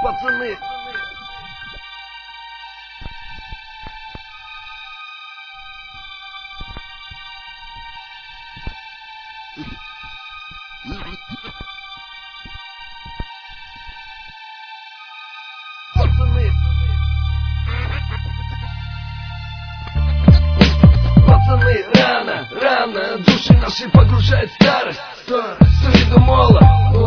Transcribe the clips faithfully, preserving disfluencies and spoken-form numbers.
пацаны. Пацаны. Пацаны, рано, рано души наши погружает старость. С виду мола,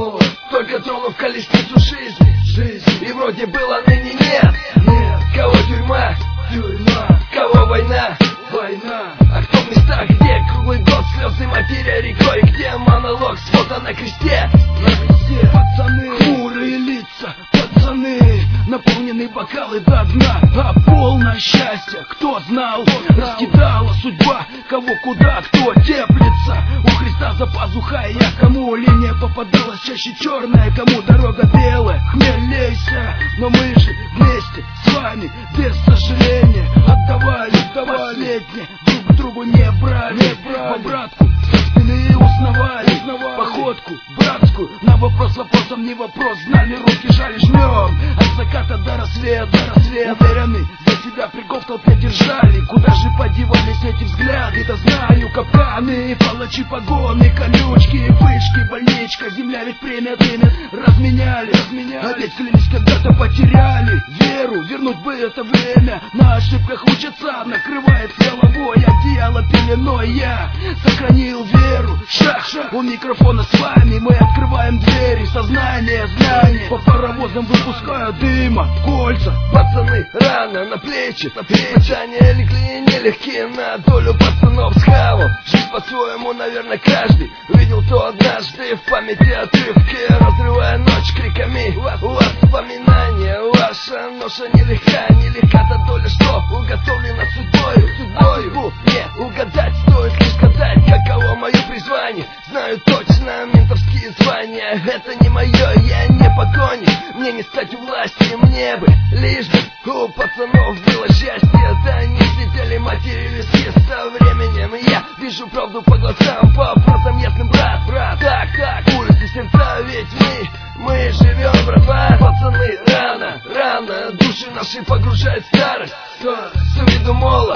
только тронув колесницу жизни. Жизнь. И вроде было, ныне нет. Нет. Кого тюрьма? Тюрьма. Кого война? Война. А кто в местах, где круглый год слезы материя рекой, где монолог свода на кресте? На кресте. Пацаны, хмурые лица, пацаны, наполнены бокалы до дна, а полное счастье, кто знал, раскидала судьба, кого куда, кто теплится. У Христа за пазухой я, кому линия попадалась чаще черная, кому дорога белая, хмелейся. Но мы же вместе с вами, без сожаления, отдавали, отдавали последнее, друг другу не брали, не брали. По братку со спины узнавали, узнавали. Походку братскую, на вопрос вопросом не вопрос, знали, руки жали, жмем. От заката до рассвета, до рассвета, уверены, за себя прикол в толпе держали. Куда же подевались эти взгляды, да знаю, капканы, палачи, погоны, колючки, вышки, больничка, земля ведь премия дымит, разменяли, разменяли. А ведь клялись, когда-то потеряли веру, вернуть бы это время, на ошибках учатся, накрывает с головой одеяло пеленой. Я сохранил веру, шаг, шаг, у микрофона с вами мы открываем двери, сознание, знание, по паровозам выпускаю дыма, кольца. Пацаны, рано на плечи, на плечи, испытания легли нелегкие на долю пацанов с хавом. Жизнь по-своему, наверное, каждый видел то однажды в памяти отрывки, разрывая ночь криками. Воспоминания, ваша ноша нелегка, нелегка та доля, что уготовлена судьбою, судьбою. Не угадать, стоит лишь сказать, каково мое призвание. Знаю точно, ментовские звания, это не мое, я не погони. Мне не стать у власти, мне бы лишь бы у пацанов было счастье. Да они сидели, матерились со временем. Я вижу правду по глазам, по фразам ясным, брат, брат. Так, так, улицы, сердца, ведь мы, мы живем, братва. Пацаны, рано, рано души наши погружает старость. С виду мола,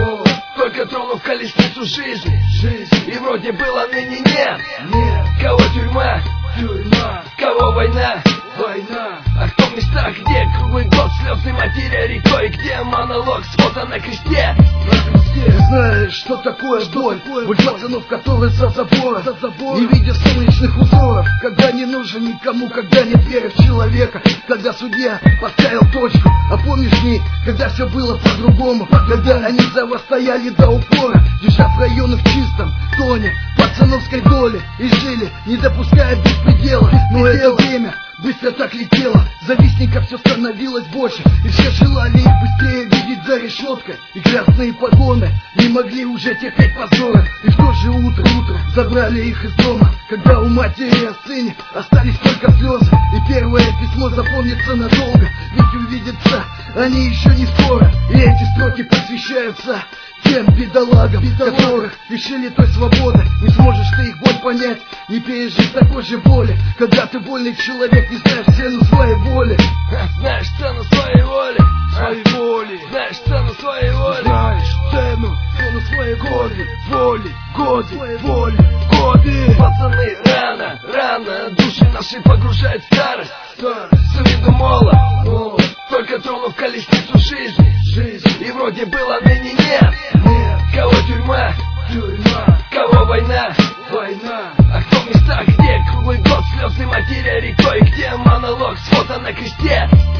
только тронув колесницу жизни. Жизнь. И вроде было, ныне нет. Нет. Кого тюрьма? Тюрьма. Кого война? Война. А кто в местах, где круглый год слезы материя рекой, где монолог свода на кресте? На кресте. Знаешь, что такое боль? Боль пацанов, которые за забор, за забор, не видя солнечных узоров, когда не нужен никому, когда нет веры в человека, когда судья поставил точку. А помнишь дни, когда все было по-другому, когда они за вас стояли до упора, держа в районах чистом тоне пацановской доли, и жили, не допуская беспредела. Но это время быстро так летело, завистников все становилось больше, и все желали их быстрее видеть за решеткой. И красные погоны не могли уже терпеть позора. И в то же утро, утро забрали их из дома, когда у матери о сыне остались только слезы. И первое письмо запомнится надолго, ведь увидятся они еще не скоро. И эти строки посвящаются тем бедолагам, Бедолаг. которых лишили той свободы. Не сможешь ты их боль понять, не пережить такой же боли, когда ты вольный человек, не знаешь цену своей воли. Знаешь цену своей воли, своей воли. Знаешь цену своей воли, знаешь цену, цену своей годы, воли, годы, своей воли, годы. Пацаны, рано, рано души наши погружает старость. С виду мола, только тронув колесницу жизни. Жизнь. И вроде было, ныне нет. Нет. Кого тюрьма? Тюрьма. Кого война? Война. А кто в местах, где круглый год слезы материя рекой, где монолог свода на кресте?